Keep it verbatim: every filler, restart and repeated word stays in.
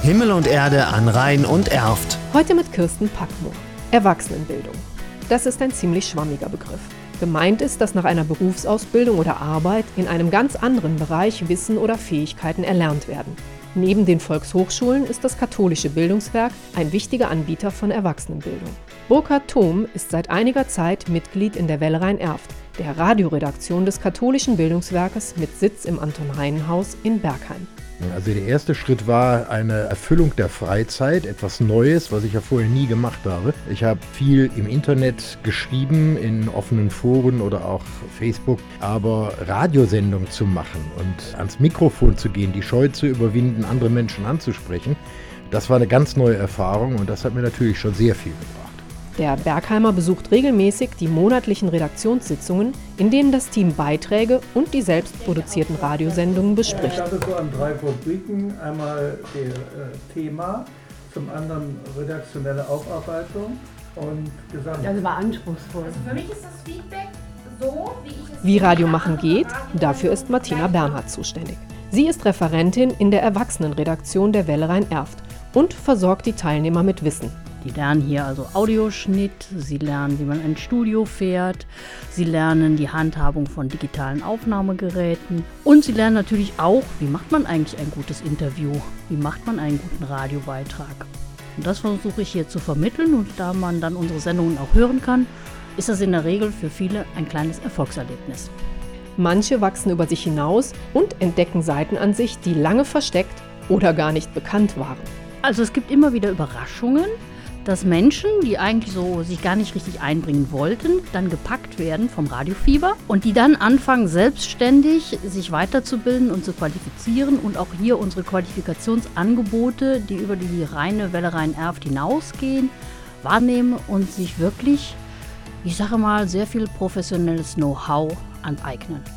Himmel und Erde an Rhein und Erft. Heute mit Kirsten Packmo. Erwachsenenbildung. Das ist ein ziemlich schwammiger Begriff. Gemeint ist, dass nach einer Berufsausbildung oder Arbeit in einem ganz anderen Bereich Wissen oder Fähigkeiten erlernt werden. Neben den Volkshochschulen ist das katholische Bildungswerk ein wichtiger Anbieter von Erwachsenenbildung. Burkhard Thom ist seit einiger Zeit Mitglied in der Welle Rhein-Erft, der Radioredaktion des katholischen Bildungswerkes mit Sitz im Anton-Heinen-Haus in Bergheim. Also der erste Schritt war eine Erfüllung der Freizeit, etwas Neues, was ich ja vorher nie gemacht habe. Ich habe viel im Internet geschrieben, in offenen Foren oder auch Facebook, aber Radiosendungen zu machen und ans Mikrofon zu gehen, die Scheu zu überwinden, andere Menschen anzusprechen, das war eine ganz neue Erfahrung und das hat mir natürlich schon sehr viel gebracht. Der Bergheimer besucht regelmäßig die monatlichen Redaktionssitzungen, in denen das Team Beiträge und die selbst produzierten Radiosendungen bespricht. Ich habe so an drei Rubriken, einmal das äh, Thema, zum anderen redaktionelle Aufarbeitung und Gesamt. Also war anspruchsvoll. Also für mich ist das Feedback so, wie ich es... Wie Radio machen geht, dafür ist Martina Bernhard zuständig. Sie ist Referentin in der Erwachsenenredaktion der Welle Rhein-Erft und versorgt die Teilnehmer mit Wissen. Die lernen hier also Audioschnitt, sie lernen, wie man ein Studio fährt, sie lernen die Handhabung von digitalen Aufnahmegeräten und sie lernen natürlich auch, wie macht man eigentlich ein gutes Interview, wie macht man einen guten Radiobeitrag. Und das versuche ich hier zu vermitteln und da man dann unsere Sendungen auch hören kann, ist das in der Regel für viele ein kleines Erfolgserlebnis. Manche wachsen über sich hinaus und entdecken Seiten an sich, die lange versteckt oder gar nicht bekannt waren. Also es gibt immer wieder Überraschungen, dass Menschen, die eigentlich so sich gar nicht richtig einbringen wollten, dann gepackt werden vom Radiofieber und die dann anfangen, selbstständig sich weiterzubilden und zu qualifizieren und auch hier unsere Qualifikationsangebote, die über die reine Welle Rhein-Erft hinausgehen, wahrnehmen und sich wirklich, ich sage mal, sehr viel professionelles Know-how aneignen.